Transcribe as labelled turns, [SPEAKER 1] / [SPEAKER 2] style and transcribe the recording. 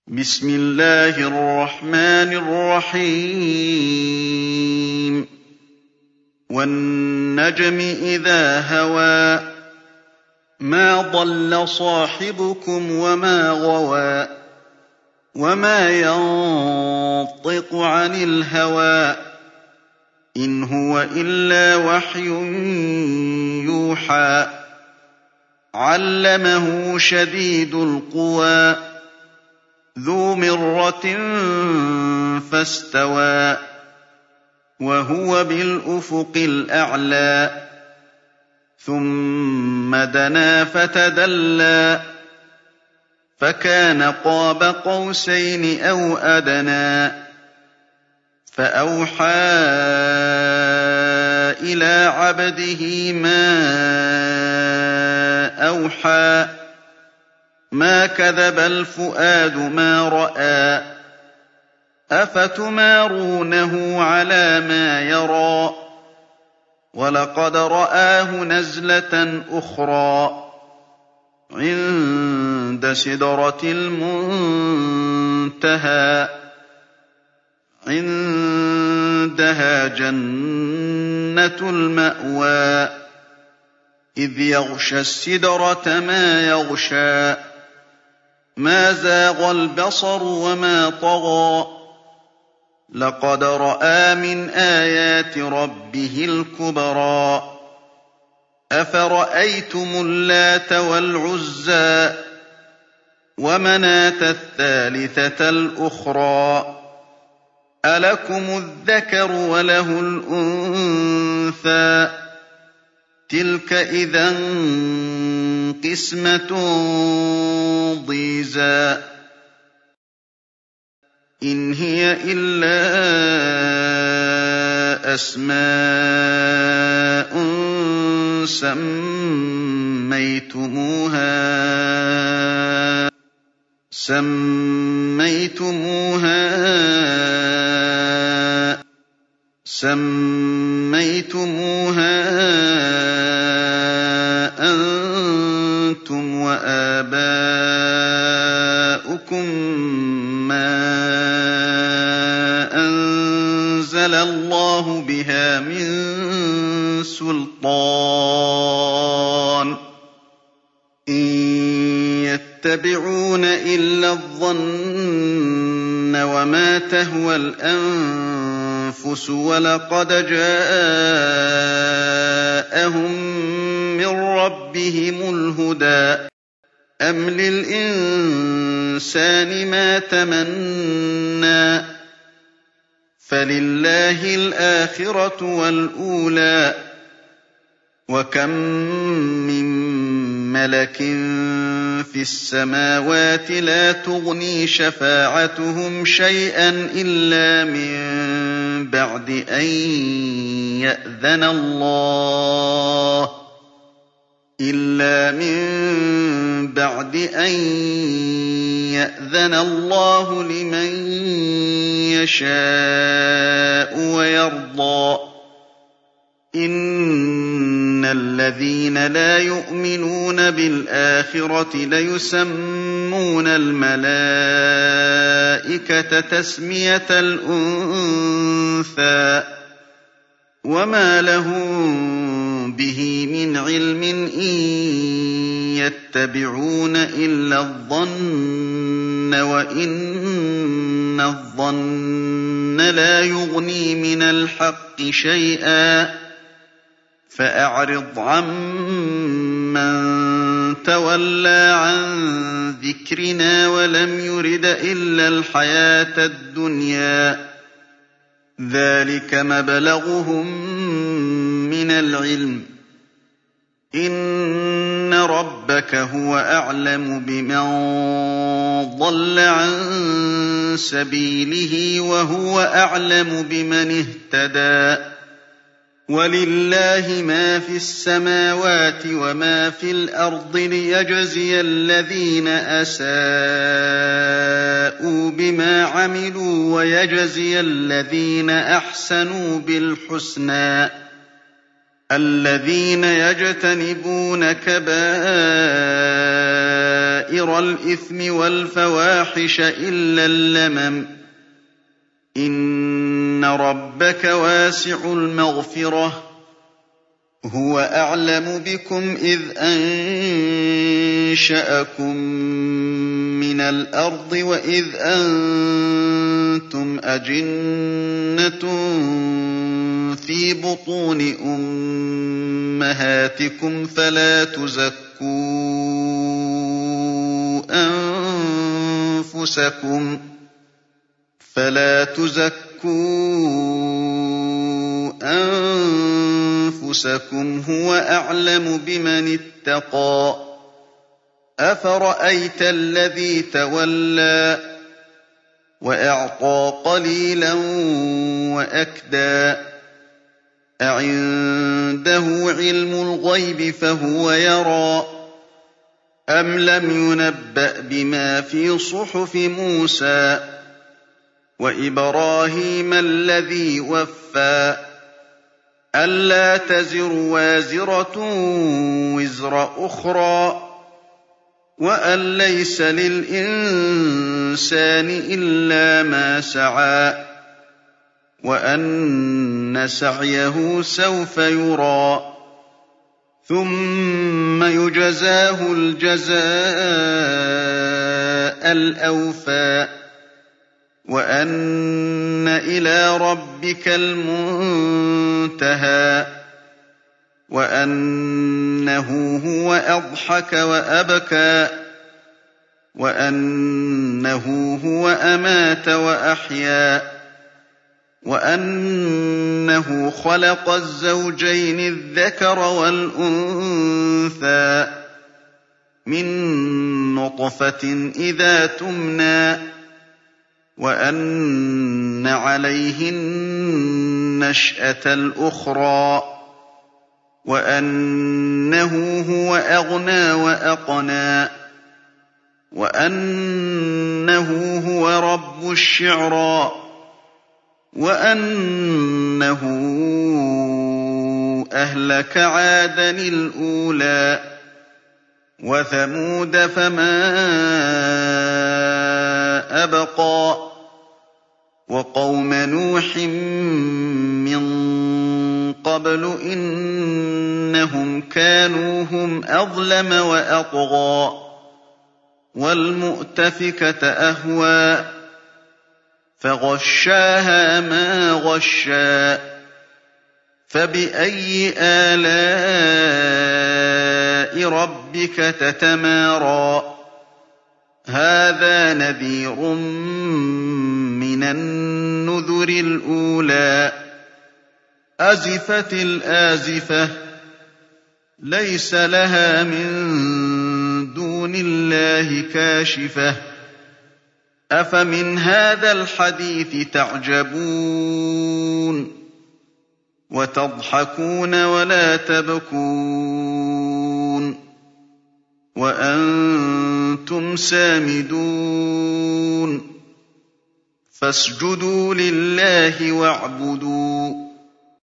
[SPEAKER 1] بسم الله الرحمن الرحيم والنجم إذا هوى ما ضل صاحبكم وما غوى وما ينطق عن الهوى إن هو إلا وحي يوحى علمه شديد القوى ذو مرة فاستوى وهو بالأفق الأعلى ثم دنا فتدلى فكان قاب قوسين أو أدنى فأوحى إلى عبده ما أوحى ما كذب الفؤاد ما رأى أفتمارونه على ما يرى ولقد رآه نزلة أخرى عند سدرة المنتهى عندها جنة المأوى إذ يغشى السدرة ما يغشى ما زاغ البصر وما طغى لقد رأى من آيات ربه الكبرى أفرأيتم اللات والعزى ومناة الثالثة الأخرى ألكم الذكر وله الأنثى تلك إذا قسمة ضيزى إن هي إلا أسماء سميتموها أنتم وآباؤكم ما أنزل الله بها من سلطان إن يتبعون إلا الظن وما تهوى الأنفس ولقد جاءهم من ربهم الهدى أم للإنسان ما تمنى فلله الآخرة والأولى وكم من ملك في السماوات لا تغني شفاعتهم شيئا إلا من بعد أن يأذن الله لمن يشاء ويرضى إن الذين لا يؤمنون بالآخرة ليسمون الملائكة تسمية الأنثى وما لهم به من علم إن يتبعون إلا الظن وإن الظن لا يغني من الحق شيئا فأعرض عمن تولى عن ذكرنا ولم يرد إلا الحياة الدنيا ذلك مبلغهم من العلم إن ربك هو أعلم بمن ضل عن سبيله وهو أعلم بمن اهتدى ولله ما في السماوات وما في الأرض ليجزي الذين أساءوا بما عملوا ويجزي الذين أحسنوا بالحسنى الذين يجتنبون كبائر كَبَائِرَ الْإِثْمِ وَالْفَوَاحِشَ إِلَّا اللَّمَمَ ۚ إِنَّ رَبَّكَ وَاسِعُ الْمَغْفِرَةِ ۚ هُوَ أَعْلَمُ بِكُمْ إِذْ أَنشَأَكُم مِّنَ الْأَرْضِ وَإِذْ أَنتُمْ أَجِنَّةٌ فِي بُطُونِ أُمَّهَاتِكُمْ فَلَا تُزَكُّوا أَنفُسَكُمْ هُوَ أَعْلَمُ بِمَنِ اتَّقَىٰ ۗ أَفَرَأَيْتَ الَّذِي تَوَلَّىٰ وَأَعْطَىٰ قَلِيلًا وَأَكْدَىٰ أَعِندَهُ عِلْمُ الْغَيْبِ فَهُوَ يَرَىٰ أَمْ لَمْ يُنَبَّأْ بِمَا فِي صُحُفِ مُوسَىٰ وَإِبْرَاهِيمَ الَّذِي وَفَّىٰ أَلَّا تَزِرُ وَازِرَةٌ وِزْرَ أُخْرَىٰ وَأَن لَّيْسَ لِلْإِنسَانِ إِلَّا مَا سَعَىٰ وَأَنَّ سَعْيَهُ سَوْفَ يُرَىٰ ثُمَّ يُجْزَاهُ الْجَزَاءَ الْأَوْفَىٰ وَأَنَّ إِلَىٰ رَبِّكَ الْمُنتَهَىٰ وَأَنَّهُ هُوَ أَضْحَكَ وَأَبْكَىٰ وَأَنَّهُ هُوَ أَمَاتَ وَأَحْيَا وَأَنَّهُ خَلَقَ الزَّوْجَيْنِ الذَّكَرَ وَالْأُنثَىٰ مِن نُّطْفَةٍ إِذَا تُمْنَىٰ وَأَنَّ عَلَيْهِ النَّشْأَةَ الْأُخْرَىٰ وَأَنَّهُ هُوَ أَغْنَىٰ وَأَقْنَىٰ وَأَنَّهُ هُوَ رَبُّ الشِّعْرَىٰ وَأَنَّهُ أَهْلَكَ عَادًا الْأُولَىٰ وَثَمُودَ فَمَا أَبْقَىٰ وَقَوْمَ نُوحٍ مِّن قَبْلُ ۖ إِنَّهُمْ كَانُوا هُمْ أَظْلَمَ وَأَطْغَىٰ وَالْمُؤْتَفِكَةَ أَهْوَىٰ فَغَشَّاهَا مَا غَشَّىٰ فَبِأَيِّ آلَاءِ رَبِّكَ تَتَمَارَىٰ هَٰذَا نَذِيرٌ مِّنَ النُّذُرِ الْأُولَىٰ أَزِفَتِ الْآزِفَةُ لَيْسَ لَهَا مِن دُونِ اللَّهِ كَاشِفَةٌ أَفَمِنْ هَٰذَا الْحَدِيثِ تَعْجَبُونَ وَتَضْحَكُونَ وَلَا تَبْكُونَ وَأَنتُمْ سَامِدُونَ فَاسْجُدُوا لِلَّهِ وَاعْبُدُوا ۩